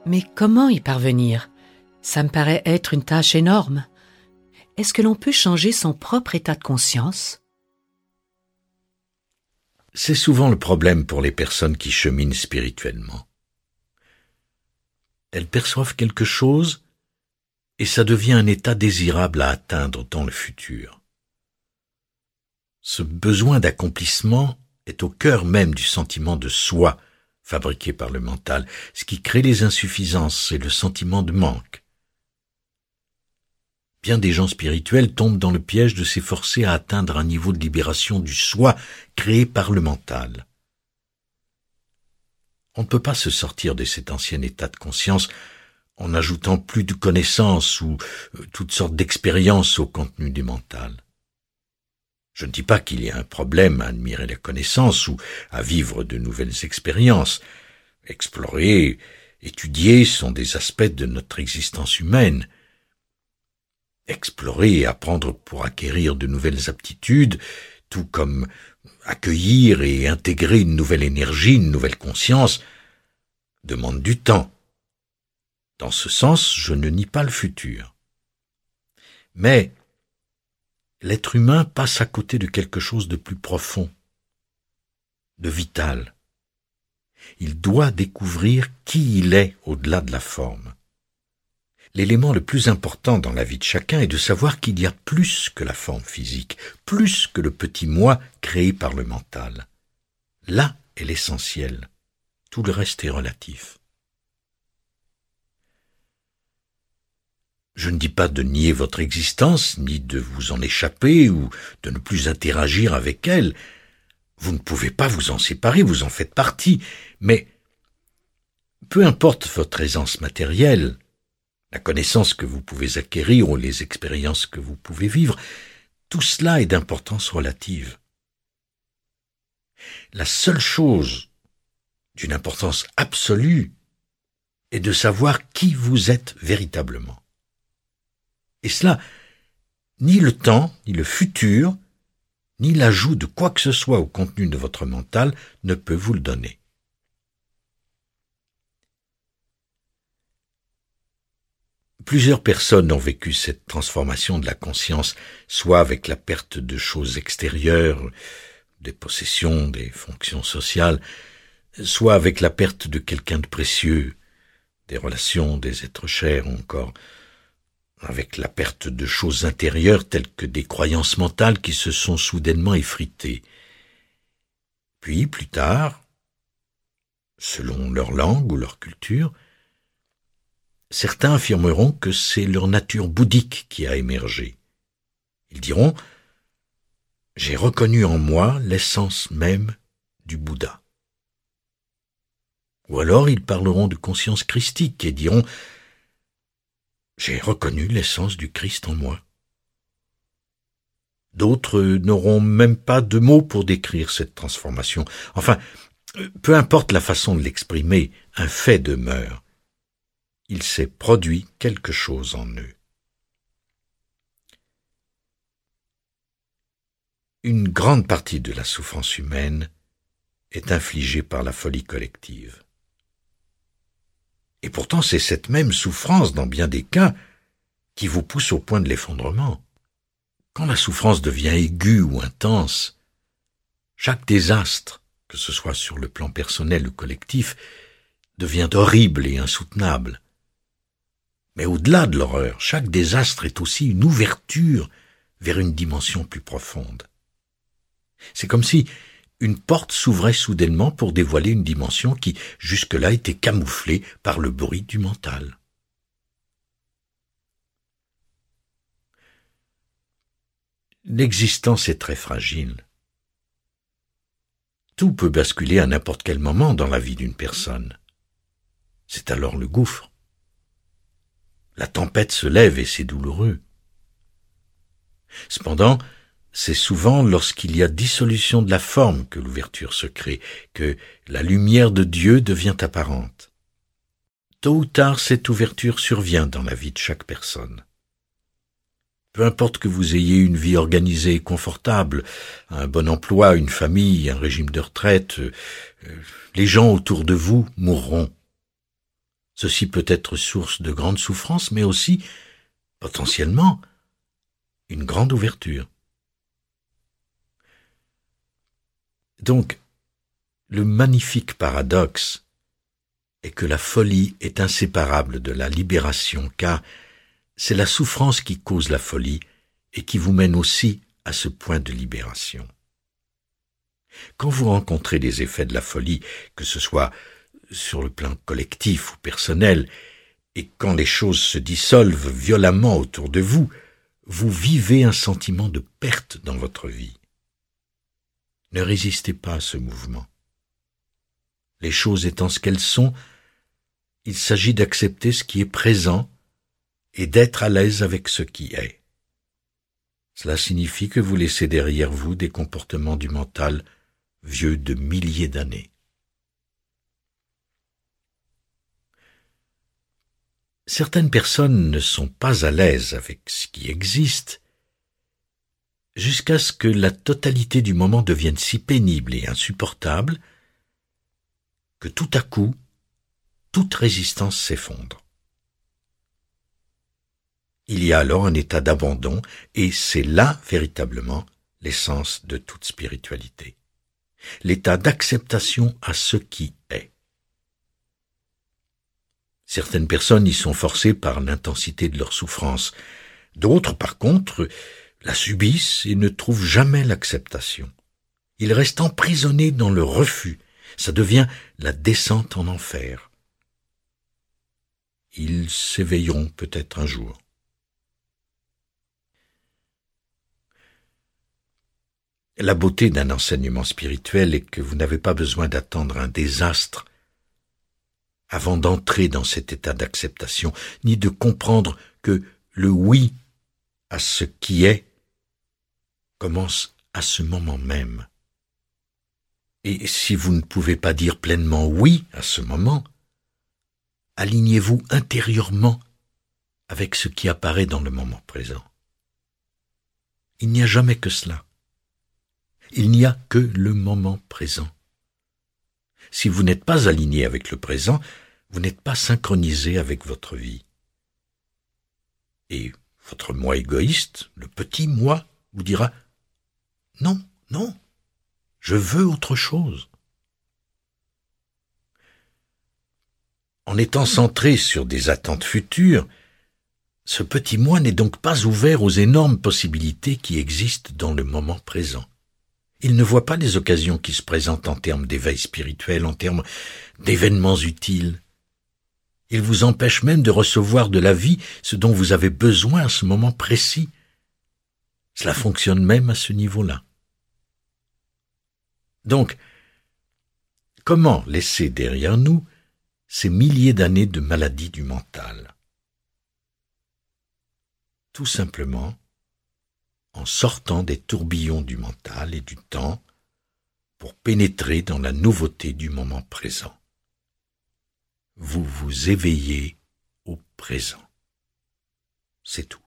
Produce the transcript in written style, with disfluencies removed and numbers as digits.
Mais comment y parvenir? Ça me paraît être une tâche énorme. Est-ce que l'on peut changer son propre état de conscience? C'est souvent le problème pour les personnes qui cheminent spirituellement. Elles perçoivent quelque chose et ça devient un état désirable à atteindre dans le futur. Ce besoin d'accomplissement est au cœur même du sentiment de soi fabriqué par le mental, ce qui crée les insuffisances et le sentiment de manque. Bien des gens spirituels tombent dans le piège de s'efforcer à atteindre un niveau de libération du soi créé par le mental. On ne peut pas se sortir de cet ancien état de conscience en ajoutant plus de connaissances ou toutes sortes d'expériences au contenu du mental. Je ne dis pas qu'il y a un problème à admirer la connaissance ou à vivre de nouvelles expériences. Explorer, étudier sont des aspects de notre existence humaine. Explorer et apprendre pour acquérir de nouvelles aptitudes, tout comme accueillir et intégrer une nouvelle énergie, une nouvelle conscience, demande du temps. Dans ce sens, je ne nie pas le futur. Mais l'être humain passe à côté de quelque chose de plus profond, de vital. Il doit découvrir qui il est au-delà de la forme. L'élément le plus important dans la vie de chacun est de savoir qu'il y a plus que la forme physique, plus que le petit moi créé par le mental. Là est l'essentiel. Tout le reste est relatif. Je ne dis pas de nier votre existence, ni de vous en échapper ou de ne plus interagir avec elle. Vous ne pouvez pas vous en séparer, vous en faites partie. Mais peu importe votre aisance matérielle, la connaissance que vous pouvez acquérir ou les expériences que vous pouvez vivre, tout cela est d'importance relative. La seule chose d'une importance absolue est de savoir qui vous êtes véritablement. Et cela, ni le temps, ni le futur, ni l'ajout de quoi que ce soit au contenu de votre mental ne peut vous le donner. Plusieurs personnes ont vécu cette transformation de la conscience, soit avec la perte de choses extérieures, des possessions, des fonctions sociales, soit avec la perte de quelqu'un de précieux, des relations, des êtres chers, ou encore avec la perte de choses intérieures telles que des croyances mentales qui se sont soudainement effritées. Puis, plus tard, selon leur langue ou leur culture, certains affirmeront que c'est leur nature bouddhique qui a émergé. Ils diront « J'ai reconnu en moi l'essence même du Bouddha ». Ou alors ils parleront de conscience christique et diront « J'ai reconnu l'essence du Christ en moi ». D'autres n'auront même pas de mots pour décrire cette transformation. Enfin, peu importe la façon de l'exprimer, un fait demeure. Il s'est produit quelque chose en eux. Une grande partie de la souffrance humaine est infligée par la folie collective. Et pourtant, c'est cette même souffrance, dans bien des cas, qui vous pousse au point de l'effondrement. Quand la souffrance devient aiguë ou intense, chaque désastre, que ce soit sur le plan personnel ou collectif, devient horrible et insoutenable. Mais au-delà de l'horreur, chaque désastre est aussi une ouverture vers une dimension plus profonde. C'est comme si une porte s'ouvrait soudainement pour dévoiler une dimension qui, jusque-là, était camouflée par le bruit du mental. L'existence est très fragile. Tout peut basculer à n'importe quel moment dans la vie d'une personne. C'est alors le gouffre. La tempête se lève et c'est douloureux. Cependant, c'est souvent lorsqu'il y a dissolution de la forme que l'ouverture se crée, que la lumière de Dieu devient apparente. Tôt ou tard, cette ouverture survient dans la vie de chaque personne. Peu importe que vous ayez une vie organisée et confortable, un bon emploi, une famille, un régime de retraite, les gens autour de vous mourront. Ceci peut être source de grande souffrance, mais aussi, potentiellement, une grande ouverture. Donc, le magnifique paradoxe est que la folie est inséparable de la libération, car c'est la souffrance qui cause la folie et qui vous mène aussi à ce point de libération. Quand vous rencontrez les effets de la folie, que ce soit sur le plan collectif ou personnel, et quand les choses se dissolvent violemment autour de vous, vous vivez un sentiment de perte dans votre vie. Ne résistez pas à ce mouvement. Les choses étant ce qu'elles sont, il s'agit d'accepter ce qui est présent et d'être à l'aise avec ce qui est. Cela signifie que vous laissez derrière vous des comportements du mental vieux de milliers d'années. Certaines personnes ne sont pas à l'aise avec ce qui existe jusqu'à ce que la totalité du moment devienne si pénible et insupportable que tout à coup, toute résistance s'effondre. Il y a alors un état d'abandon et c'est là véritablement l'essence de toute spiritualité. L'état d'acceptation à ce qui est. Certaines personnes y sont forcées par l'intensité de leur souffrance. D'autres, par contre, la subissent et ne trouvent jamais l'acceptation. Ils restent emprisonnés dans le refus. Ça devient la descente en enfer. Ils s'éveilleront peut-être un jour. La beauté d'un enseignement spirituel est que vous n'avez pas besoin d'attendre un désastre avant d'entrer dans cet état d'acceptation, ni de comprendre que le oui à ce qui est commence à ce moment même. Et si vous ne pouvez pas dire pleinement oui à ce moment, alignez-vous intérieurement avec ce qui apparaît dans le moment présent. Il n'y a jamais que cela. Il n'y a que le moment présent. Si vous n'êtes pas aligné avec le présent, vous n'êtes pas synchronisé avec votre vie. Et votre moi égoïste, le petit moi, vous dira « Non, non, je veux autre chose ». En étant centré sur des attentes futures, ce petit moi n'est donc pas ouvert aux énormes possibilités qui existent dans le moment présent. Il ne voit pas les occasions qui se présentent en termes d'éveil spirituel, en termes d'événements utiles. Il vous empêche même de recevoir de la vie ce dont vous avez besoin à ce moment précis. Cela fonctionne même à ce niveau-là. Donc, comment laisser derrière nous ces milliers d'années de maladies du mental? Tout simplement en sortant des tourbillons du mental et du temps pour pénétrer dans la nouveauté du moment présent. Vous vous éveillez au présent. C'est tout.